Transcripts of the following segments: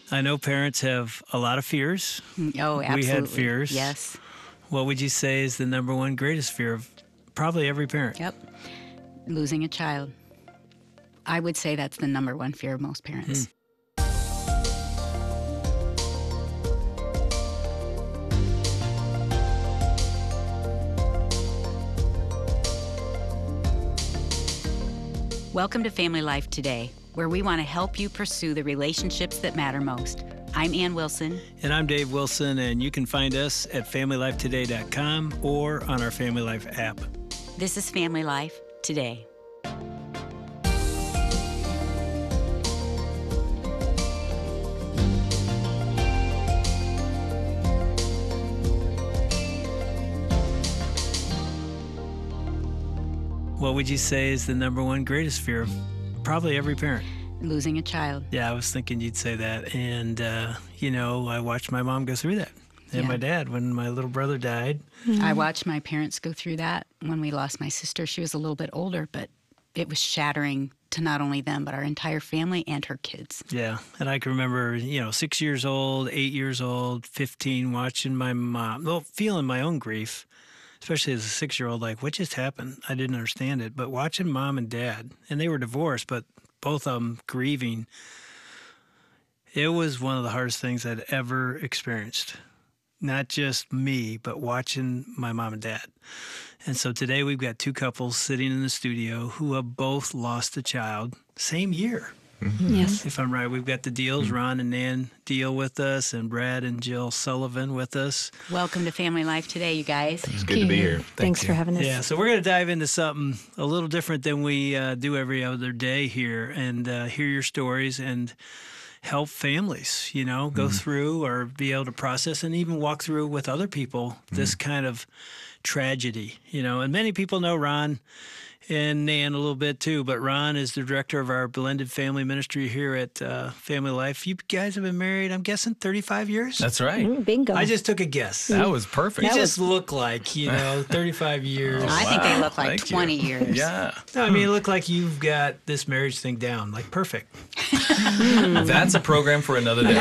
I know parents have a lot of fears. Oh, absolutely. We had fears. Yes. What would you say is the number one greatest fear of probably every parent? Yep. Losing a child. I would say that's the number one fear of most parents. Welcome to Family Life Today, where we want to help you pursue the relationships that matter most. I'm Ann Wilson. And I'm Dave Wilson, and you can find us at FamilyLifeToday.com or on our Family Life app. This is Family Life Today. What would you say is the number one greatest fear of probably every parent? Losing a child. Yeah, I was thinking you'd say that. And, I watched my mom go through that. And my dad, when my little brother died. I watched my parents go through that when we lost my sister. She was a little bit older, but it was shattering to not only them, but our entire family and her kids. Yeah, and I can remember, 6 years old, 8 years old, 15, watching my mom, feeling my own grief, especially as a 6-year-old, like, what just happened? I didn't understand it. But watching mom and dad, and they were divorced, but both of them grieving, it was one of the hardest things I'd ever experienced. Not just me, but watching my mom and dad. And so today we've got two couples sitting in the studio who have both lost a child same year. Mm-hmm. Yes. If I'm right, we've got the Deals, Ron and Nan Deal with us, and Brad and Jill Sullivan with us. Welcome to Family Life Today, you guys. It's good to be here. Thanks for having us. Yeah, so we're going to dive into something a little different than we do every other day here, and hear your stories and help families, go through or be able to process and even walk through with other people this kind of tragedy, and many people know Ron and Nan a little bit too, but Ron is the director of our blended family ministry here at Family Life. You guys have been married, I'm guessing, 35 years? That's right. Bingo. I just took a guess. That was perfect. You just look like, 35 years. I think they look like Thank you. 20 years. Yeah. No, I mean, you look like you've got this marriage thing down, like perfect. That's a program for another day.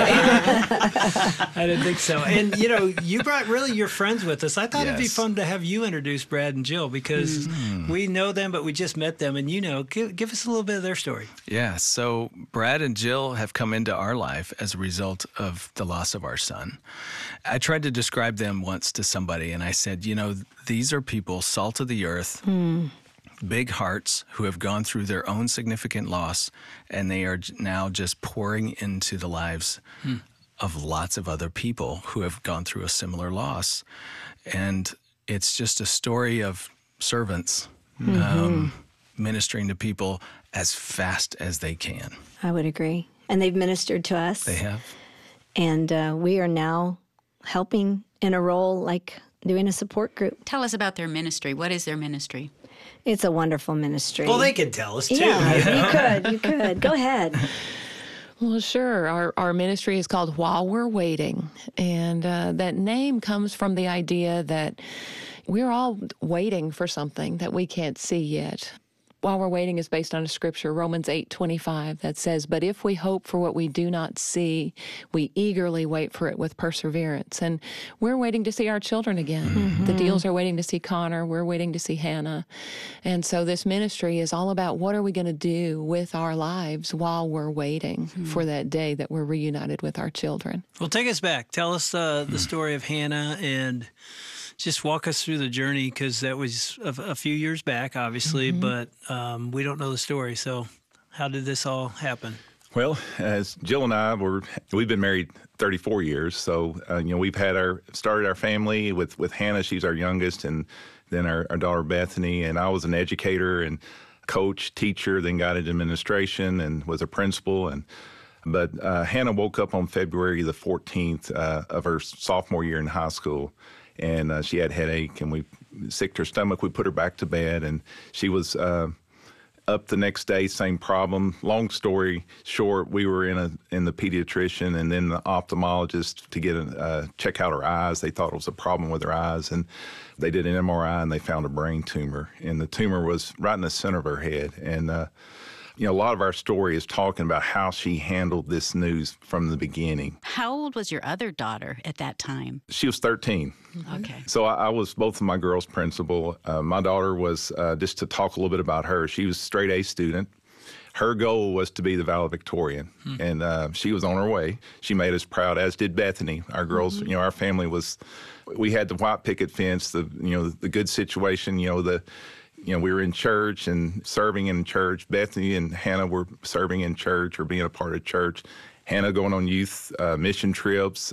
I didn't think so. And, you brought really your friends with us. I thought it'd be Yes. fun to have you introduce Brad and Jill because we know them, but we just met them. And, give us a little bit of their story. Yeah, so Brad and Jill have come into our life as a result of the loss of our son. I tried to describe them once to somebody, and I said, these are people, salt of the earth, big hearts who have gone through their own significant loss, and they are now just pouring into the lives of lots of other people who have gone through a similar loss. And it's just a story of servants ministering to people as fast as they can. I would agree. And they've ministered to us. They have. And we are now helping in a role like doing a support group. Tell us about their ministry. What is their ministry? It's a wonderful ministry. Well, they can tell us, too. Yeah, you could. Go ahead. Well, sure. Our ministry is called While We're Waiting. And that name comes from the idea that we're all waiting for something that we can't see yet. While We're Waiting is based on a scripture, Romans 8:25, that says, "But if we hope for what we do not see, we eagerly wait for it with perseverance." And we're waiting to see our children again. The Deals are waiting to see Connor. We're waiting to see Hannah. And so this ministry is all about what are we going to do with our lives while we're waiting for that day that we're reunited with our children. Well, take us back. Tell us the story of Hannah and just walk us through the journey, because that was a few years back, obviously, but we don't know the story. So how did this all happen? Well, as Jill and I we've been married 34 years. So, we've started our family with Hannah. She's our youngest, and then our daughter Bethany. And I was an educator and coach, teacher, then got into administration and was a principal. But Hannah woke up on February the 14th of her sophomore year in high school. And she had headache, and we sicked her stomach. We put her back to bed, and she was up the next day, same problem. Long story short, we were in the pediatrician and then the ophthalmologist to get check out her eyes. They thought it was a problem with her eyes, and they did an MRI, and they found a brain tumor. And the tumor was right in the center of her head. And A lot of our story is talking about how she handled this news from the beginning. How old was your other daughter at that time? She was 13. Okay. So I was both of my girls' principal. My daughter was, just to talk a little bit about her, she was a straight A student. Her goal was to be the valedictorian, and she was on her way. She made us proud, as did Bethany. Our girls, our family was, we had the white picket fence, the good situation, we were in church and serving in church. Bethany and Hannah were serving in church or being a part of church. Hannah going on youth mission trips,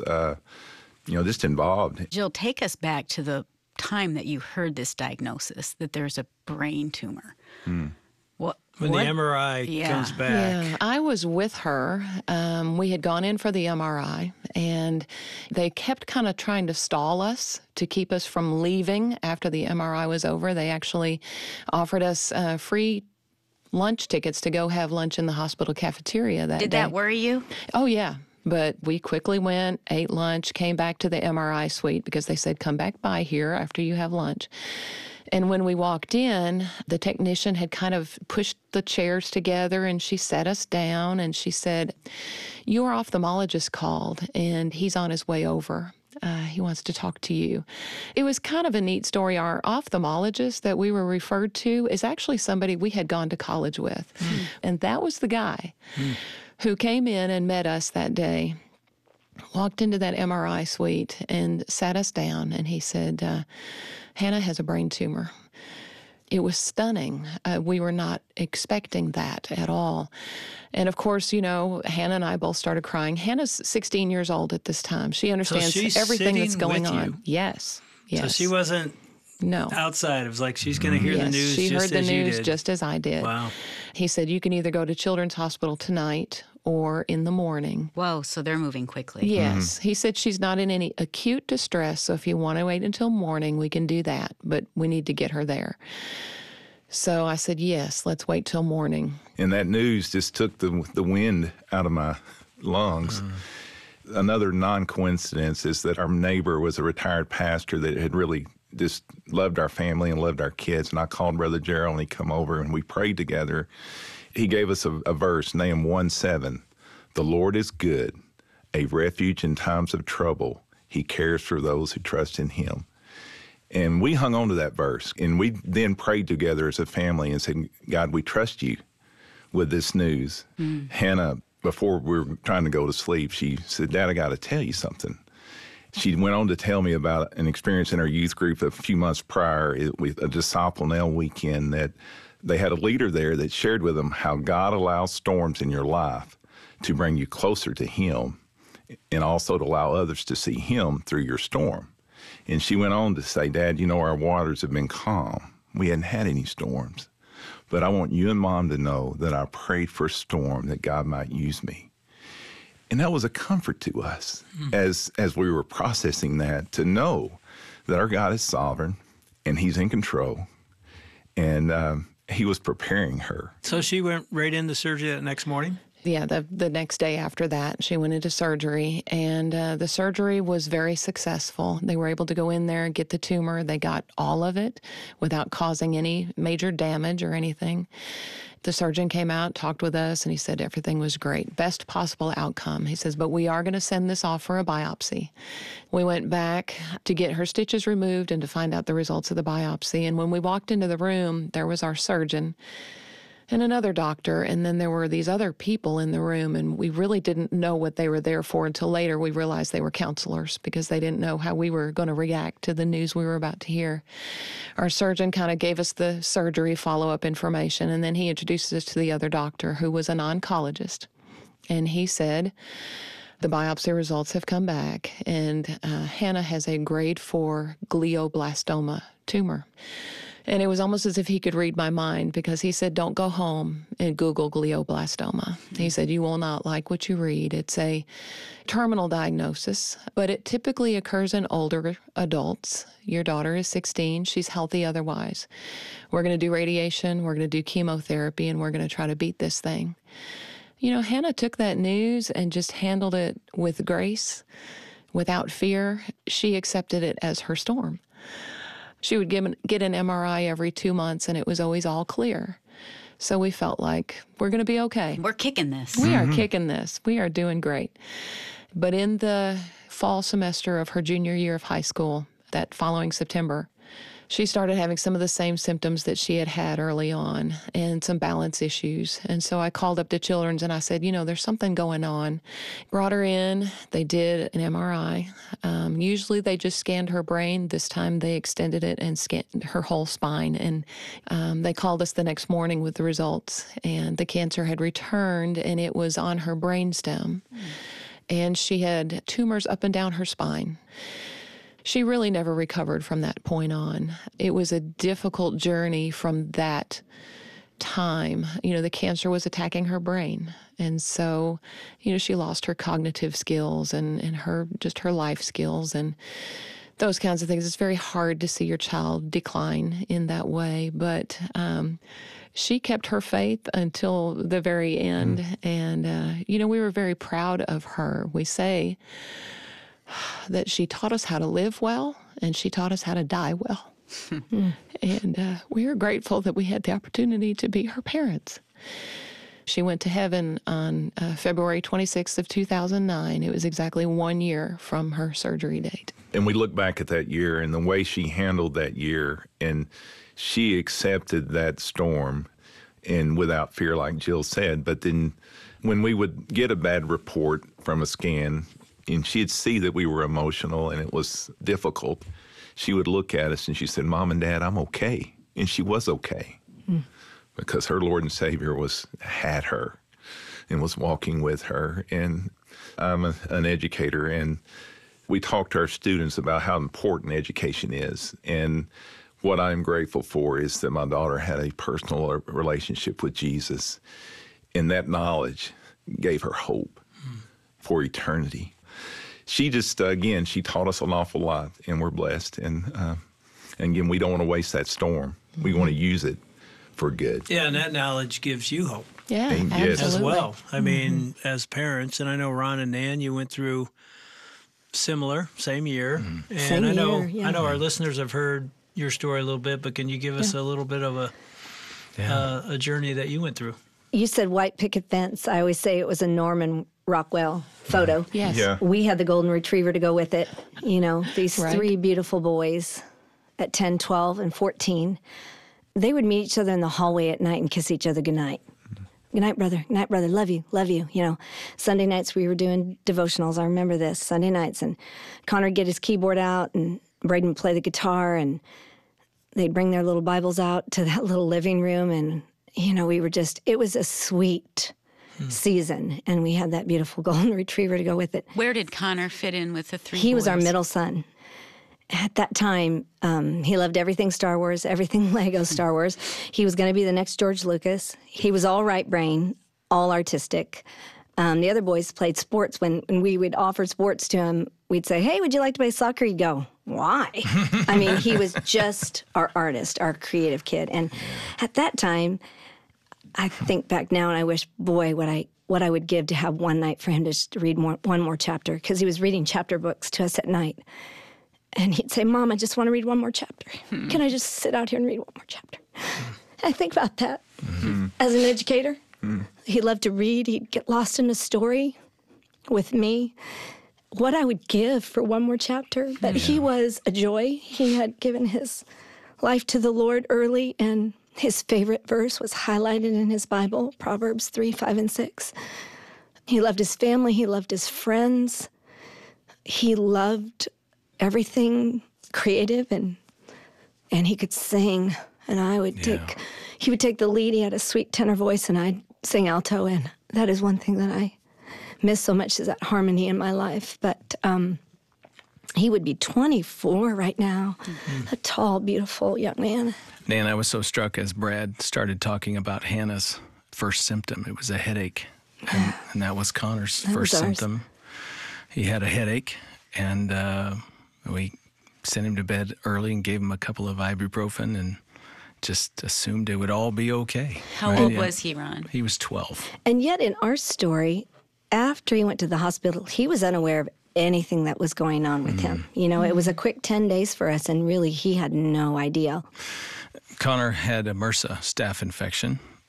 just involved. Jill, take us back to the time that you heard this diagnosis, that there's a brain tumor. When the MRI comes back. Yeah, I was with her. We had gone in for the MRI, and they kept kind of trying to stall us to keep us from leaving after the MRI was over. They actually offered us free lunch tickets to go have lunch in the hospital cafeteria that day. Did that worry you? Oh, yeah. But we quickly went, ate lunch, came back to the MRI suite because they said, come back by here after you have lunch. And when we walked in, the technician had kind of pushed the chairs together, and she sat us down, and she said, your ophthalmologist called, and he's on his way over. He wants to talk to you. It was kind of a neat story. Our ophthalmologist that we were referred to is actually somebody we had gone to college with. And that was the guy who came in and met us that day, walked into that MRI suite and sat us down, and he said, Hannah has a brain tumor. It was stunning. We were not expecting that at all. And of course, Hannah and I both started crying. Hannah's 16 years old at this time. She understands everything that's going on. Yes. So she wasn't outside. It was like she's going to hear the news she just heard the as you news did. just as I did. Wow. He said, you can either go to Children's Hospital tonight or in the morning. Whoa, so they're moving quickly. Yes. He said she's not in any acute distress, so if you want to wait until morning, we can do that, but we need to get her there. So I said, yes, let's wait till morning. And that news just took the wind out of my lungs. Another non-coincidence is that our neighbor was a retired pastor that had really just loved our family and loved our kids. And I called Brother Gerald, and he come over, and we prayed together. He gave us a verse, Nahum 1:7. The Lord is good, a refuge in times of trouble. He cares for those who trust in him. And we hung on to that verse, and we then prayed together as a family and said, God, we trust you with this news. Hannah, before we were trying to go to sleep, she said, Dad, I got to tell you something. She went on to tell me about an experience in her youth group a few months prior with a Disciple Now weekend, that they had a leader there that shared with them how God allows storms in your life to bring you closer to him and also to allow others to see him through your storm. And she went on to say, Dad, our waters have been calm. We hadn't had any storms. But I want you and Mom to know that I prayed for a storm that God might use me. And that was a comfort to us as we were processing that, to know that our God is sovereign and he's in control. And he was preparing her. So she went right into surgery that next morning? Yeah, the next day after that, she went into surgery, and the surgery was very successful. They were able to go in there and get the tumor. They got all of it without causing any major damage or anything. The surgeon came out, talked with us, and he said everything was great. Best possible outcome. He says, but we are going to send this off for a biopsy. We went back to get her stitches removed and to find out the results of the biopsy. And when we walked into the room, there was our surgeon and another doctor, and then there were these other people in the room, and we really didn't know what they were there for until later we realized they were counselors, because they didn't know how we were going to react to the news we were about to hear. Our surgeon kind of gave us the surgery follow-up information, and then he introduced us to the other doctor, who was an oncologist. And he said, the biopsy results have come back, and Hannah has a grade 4 glioblastoma tumor. And it was almost as if he could read my mind, because he said, don't go home and Google glioblastoma. He said, you will not like what you read. It's a terminal diagnosis, but it typically occurs in older adults. Your daughter is 16. She's healthy otherwise. We're going to do radiation. We're going to do chemotherapy, and we're going to try to beat this thing. Hannah took that news and just handled it with grace, without fear. She accepted it as her storm. She would get an MRI every 2 months, and it was always all clear. So we felt like we're going to be okay. We're kicking this. We are kicking this. We are doing great. But in the fall semester of her junior year of high school, that following September, she started having some of the same symptoms that she had had early on and some balance issues. And so I called up to Children's and I said, there's something going on. Brought her in. They did an MRI. Usually they just scanned her brain. This time they extended it and scanned her whole spine. And they called us the next morning with the results. And the cancer had returned and it was on her brainstem. And she had tumors up and down her spine. She really never recovered from that point on. It was a difficult journey from that time. The cancer was attacking her brain. And so, she lost her cognitive skills and her life skills and those kinds of things. It's very hard to see your child decline in that way. But she kept her faith until the very end. And, we were very proud of her. We say that she taught us how to live well, and she taught us how to die well. And we are grateful that we had the opportunity to be her parents. She went to heaven on February 26th of 2009. It was exactly 1 year from her surgery date. And we look back at that year and the way she handled that year, and she accepted that storm and without fear, like Jill said. But then when we would get a bad report from a scan, and she'd see that we were emotional and it was difficult, she would look at us and she said, "Mom and Dad, I'm okay." And she was okay because her Lord and Savior had her and was walking with her. And I'm an educator, and we talk to our students about how important education is. And what I'm grateful for is that my daughter had a personal relationship with Jesus, and that knowledge gave her hope for eternity. She just, again, she taught us an awful lot, and we're blessed. And again, we don't want to waste that storm. We want to use it for good. Yeah, and that knowledge gives you hope. Yeah, Yes. absolutely. As well. I mean, as parents, and I know Ron and Nan, you went through similar, same year. And Same I know year, yeah. I know our listeners have heard your story a little bit, but can you give us a little bit of a journey that you went through? You said white picket fence. I always say it was a Norman Rockwell photo. Yes. Yeah. We had the golden retriever to go with it. These Right. 3 beautiful boys at 10, 12, and 14. They would meet each other in the hallway at night and kiss each other goodnight. Good night, brother. Good night, brother. Love you. Love you. Sunday nights we were doing devotionals. I remember this. Sunday nights. And Connor would get his keyboard out and Braden would play the guitar, and they'd bring their little Bibles out to that little living room. And, we were it was a sweet season. And we had that beautiful golden retriever to go with it. Where did Connor fit in with the 3 He was our boys? middle son. At that time, he loved everything Star Wars, everything Lego Star Wars. He was going to be the next George Lucas. He was all right brain, all artistic. The other boys played sports. When we would offer sports to him, we'd say, "Hey, would you like to play soccer?" He'd go, "Why?" I mean, he was just our artist, our creative kid. And at that time, I think back now and I wish, boy, what I would give to have one night for him to just read one more chapter, because he was reading chapter books to us at night. And he'd say, "Mom, I just want to read one more chapter. Can I just sit out here and read one more chapter?" I think about that as an educator. He loved to read. He'd get lost in a story with me. What I would give for one more chapter. But he was a joy. He had given his life to the Lord early, and his favorite verse was highlighted in his Bible, Proverbs 3, 5, and 6. He loved his family. He loved his friends. He loved everything creative, and he could sing. And he would take the lead. He had a sweet tenor voice, and I'd sing alto. And that is one thing that I miss so much, is that harmony in my life. But he would be 24 right now, a tall, beautiful young man. Nan, I was so struck as Brad started talking about Hannah's first symptom. It was a headache, and that was Connor's first was ours. symptom. He had a headache, and we sent him to bed early and gave him a couple of ibuprofen and just assumed it would all be okay. How old was he, Ron? He was 12. And yet in our story, after he went to the hospital, he was unaware of anything that was going on with him. It was a quick 10 days for us, and really he had no idea. Connor had a MRSA staph infection,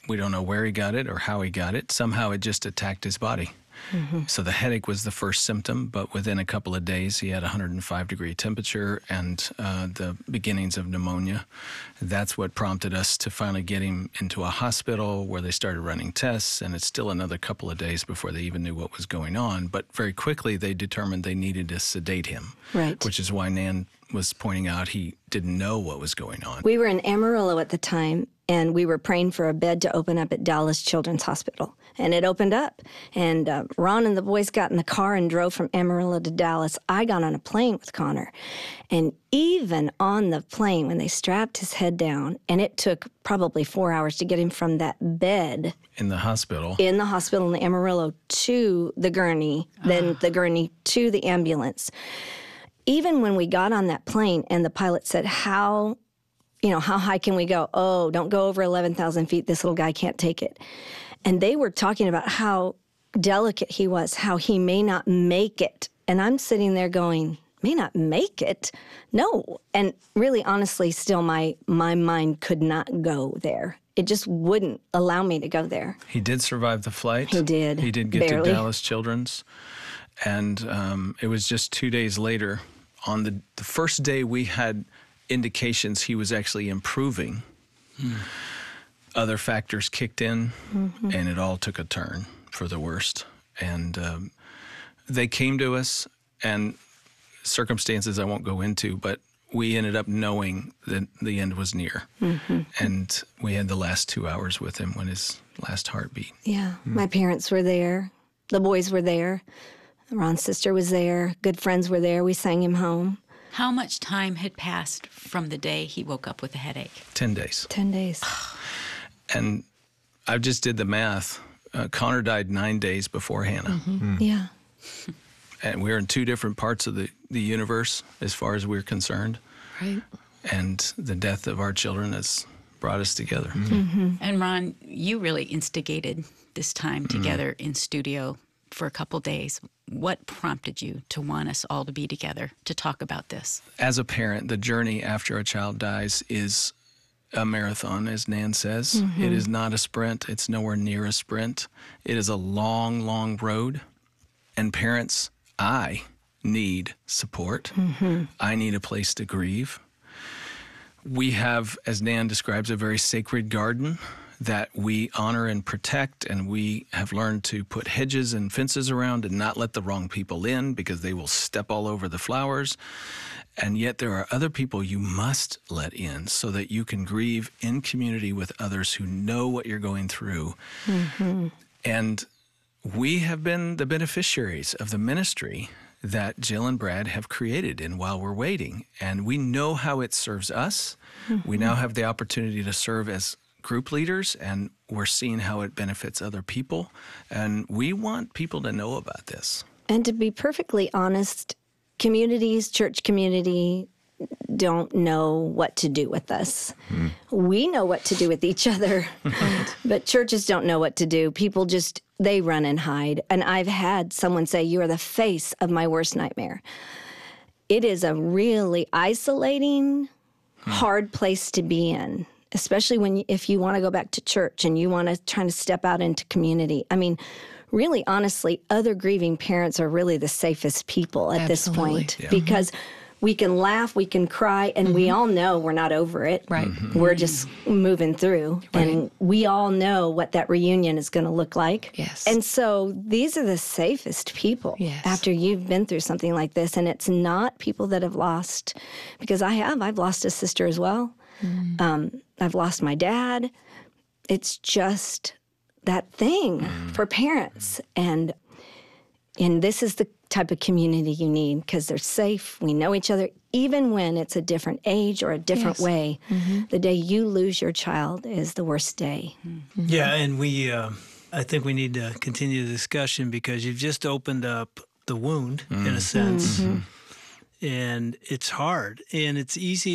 We don't know where he got it or how he got it. Somehow it just attacked his body. So the headache was the first symptom, but within a couple of days, he had 105-degree temperature and the beginnings of pneumonia. That's what prompted us to finally get him into a hospital where they started running tests, and it's still another couple of days before they even knew what was going on. But very quickly, they determined they needed to sedate him, Right. which is why Nan was pointing out he didn't know what was going on. We were in Amarillo at the time, and we were praying for a bed to open up at Dallas Children's Hospital. And it opened up, and Ron and the boys got in the car and drove from Amarillo to Dallas. I got on a plane with Connor. And even on the plane, when they strapped his head down, and it took probably 4 hours to get him from that bed In the hospital. in the Amarillo to the gurney, then the gurney to the ambulance. Even when we got on that plane and the pilot said, how high can we go? Oh, don't go over 11,000 feet. This little guy can't take it. And they were talking about how delicate he was, how he may not make it. And I'm sitting there going, may not make it? No. And really, honestly, still my mind could not go there. It just wouldn't allow me to go there. He did survive the flight. He did. He did get Barely. to Dallas Children's. And it was just 2 days later, on the first day we had indications he was actually improving. Other factors kicked in, and it all took a turn for the worst. And they came to us, and circumstances I won't go into, but we ended up knowing that the end was near. And we had the last 2 hours with him when his last heartbeat. Yeah. My parents were there. The boys were there. Ron's sister was there. Good friends were there. We sang him home. How much time had passed from the day he woke up with a headache? 10 days. 10 days. And I just did the math. Connor died 9 days before Hannah. Yeah. And we're in two different parts of the universe as far as we're concerned. Right. And the death of our children has brought us together. And Ron, you really instigated this time together in studio for a couple days. What prompted you to want us all to be together to talk about this? As a parent, the journey after a child dies is a marathon, as Nan says. It is not a sprint. It's nowhere near a sprint. It is a long, long road. And parents, I need support. I need a place to grieve. We have, as Nan describes, a very sacred garden that we honor and protect, and we have learned to put hedges and fences around and not let the wrong people in because they will step all over the flowers. And yet there are other people you must let in so that you can grieve in community with others who know what you're going through. And we have been the beneficiaries of the ministry that Jill and Brad have created in While We're Waiting. And we know how it serves us. We now have the opportunity to serve as group leaders, and we're seeing how it benefits other people. And we want people to know about this. And to be perfectly honest, communities, church community, don't know what to do with us. We know what to do with each other, but churches don't know what to do. People just, they run and hide. And I've had someone say, you are the face of my worst nightmare. It is a really isolating, hard place to be in, especially if you want to go back to church and you want to try to step out into community. I mean, really, honestly, other grieving parents are really the safest people at this point because we can laugh, we can cry, and we all know we're not over it. Right. We're just moving through, and we all know what that reunion is going to look like. Yes. And so these are the safest people after you've been through something like this, and it's not people that have lost, because I've lost a sister as well. I've lost my dad. It's just that thing for parents. And this is the type of community you need because they're safe. We know each other, even when it's a different age or a different way. The day you lose your child is the worst day. Yeah, and I think we need to continue the discussion because you've just opened up the wound in a sense. And it's hard. And it's easy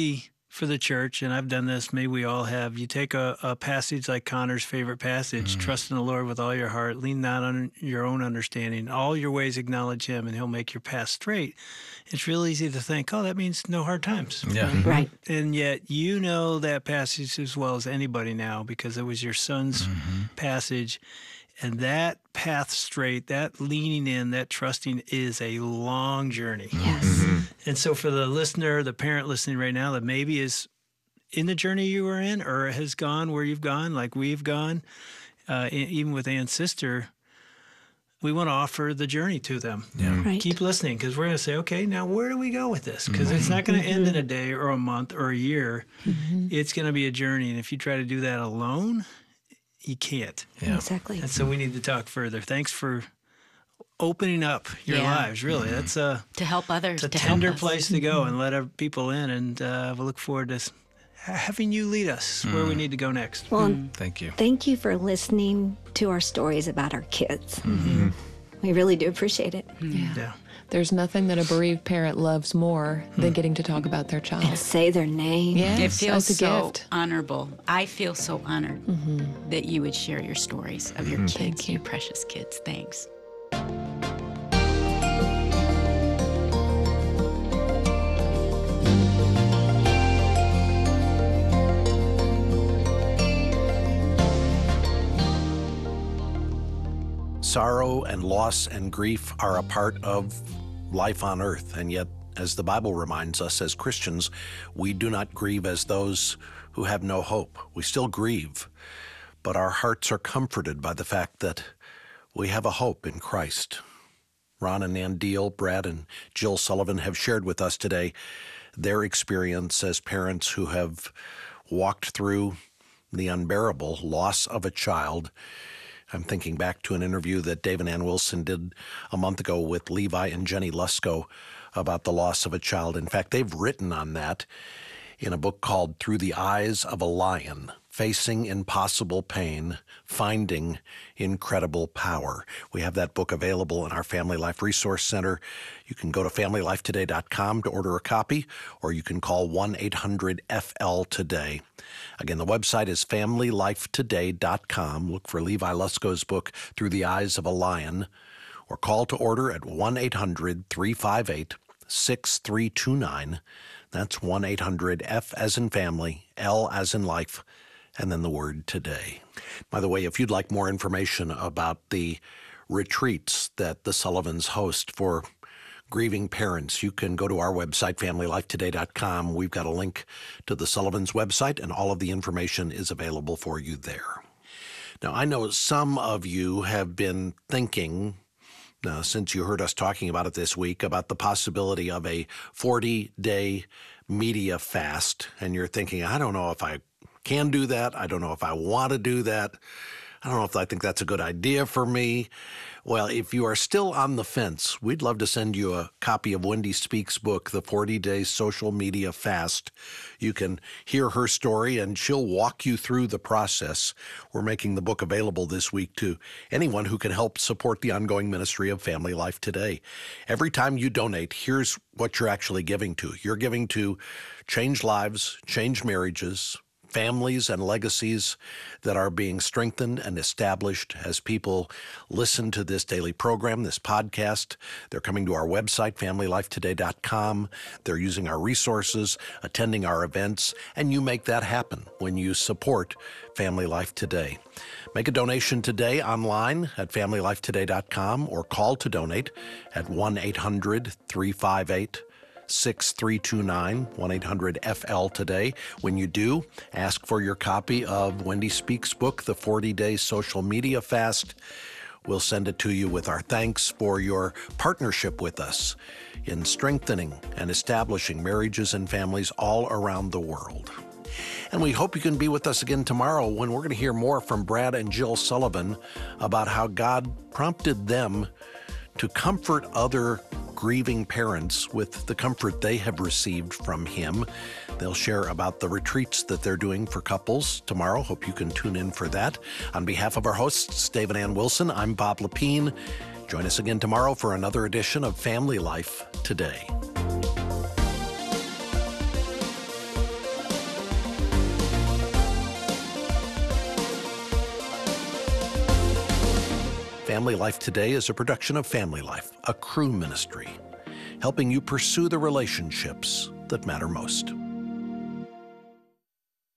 for the church, and I've done this, maybe we all have, you take a passage like Connor's favorite passage, trust in the Lord with all your heart, lean not on your own understanding, all your ways acknowledge him, and he'll make your path straight. It's real easy to think, oh, that means no hard times. Yeah. Right. And yet you know that passage as well as anybody now because it was your son's passage. And that path straight, that leaning in, that trusting is a long journey. Yes. And so for the listener, the parent listening right now that maybe is in the journey you were in or has gone where you've gone, like we've gone, even with Ann's sister, we want to offer the journey to them. Yeah. Right. Keep listening because we're going to say, okay, now where do we go with this? Because it's not going to end in a day or a month or a year. It's going to be a journey. And if you try to do that alone, you can't. Yeah. Exactly. And so we need to talk further. Thanks for opening up your Yeah. lives, really. That's a To help others, it's a to help tender us. place to go and let our people in. And we look forward to having you lead us where we need to go next. Well, and Thank you. thank you for listening to our stories about our kids. We really do appreciate it. Yeah. There's nothing that a bereaved parent loves more than getting to talk about their child. And say their name. Yes, It feels as a so gift. honorable. I feel so honored that you would share your stories of your kids, your precious kids. Thanks. Sorrow and loss and grief are a part of life on earth, and yet, as the Bible reminds us as Christians, we do not grieve as those who have no hope. We still grieve, but our hearts are comforted by the fact that we have a hope in Christ. Ron and Nan Deal, Brad and Jill Sullivan have shared with us today their experience as parents who have walked through the unbearable loss of a child. I'm thinking back to an interview that Dave and Ann Wilson did a month ago with Levi and Jenny Lusko about the loss of a child. In fact, they've written on that in a book called Through the Eyes of a Lion, Facing Impossible Pain, Finding Incredible Power. We have that book available in our Family Life Resource Center. You can go to familylifetoday.com to order a copy, or you can call 1-800-FL-TODAY. Again, the website is familylifetoday.com. Look for Levi Lusko's book, Through the Eyes of a Lion, or call to order at 1-800-358-6329. That's 1-800-F as in family, L as in life, and then the word today. By the way, if you'd like more information about the retreats that the Sullivans host for grieving parents, you can go to our website, familylifetoday.com. We've got a link to the Sullivans website, and all of the information is available for you there. Now, I know some of you have been thinking, since you heard us talking about it this week, about the possibility of a 40-day media fast, and you're thinking, I don't know if I can do that. I don't know if I want to do that. I don't know if I think that's a good idea for me. Well, if you are still on the fence, we'd love to send you a copy of Wendy Speaks' book, The 40-Day Social Media Fast. You can hear her story, and she'll walk you through the process. We're making the book available this week to anyone who can help support the ongoing ministry of Family Life Today. Every time you donate, here's what you're actually giving to. You're giving to change lives, change marriages, families and legacies that are being strengthened and established as people listen to this daily program, this podcast. They're coming to our website, familylifetoday.com. They're using our resources, attending our events, and you make that happen when you support Family Life Today. Make a donation today online at familylifetoday.com or call to donate at 1-800-358-6329, 1-800-FL-TODAY. When you do, ask for your copy of Wendy Speaks' book, The 40-Day Social Media Fast. We'll send it to you with our thanks for your partnership with us in strengthening and establishing marriages and families all around the world. And we hope you can be with us again tomorrow when we're going to hear more from Brad and Jill Sullivan about how God prompted them to comfort other grieving parents with the comfort they have received from Him. They'll share about the retreats that they're doing for couples tomorrow. Hope you can tune in for that. On behalf of our hosts, Dave and Ann Wilson, I'm Bob Lepine. Join us again tomorrow for another edition of Family Life Today. Family Life Today is a production of Family Life, a Cru ministry, helping you pursue the relationships that matter most.